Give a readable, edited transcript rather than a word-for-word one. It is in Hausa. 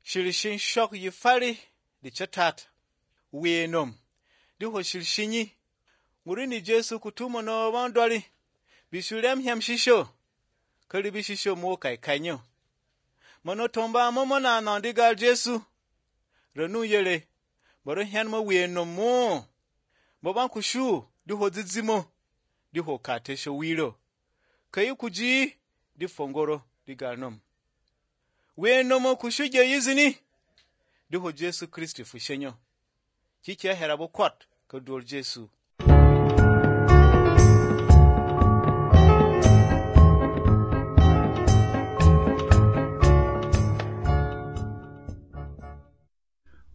Shirshin shok yi fari di chatat. Wenom. Di ho shirshinyi. Ngurini Jesu kutumo no wandwari. Bishurem hyam shisho. Kali bishisho mo kai kanyo. Mono tomba momo na nandigal Jesu. Renu yele. Boro hyan mo wenom mo. Boban kushu. Di ho zizimo. Di ho katesho wiro. Kayi kuji. Di fongoro. Di galnom. Wenomo kushuje yizini. Di ho Jesu Kristi fushenyo. Chiche herabo kwat. Kadol Jesu.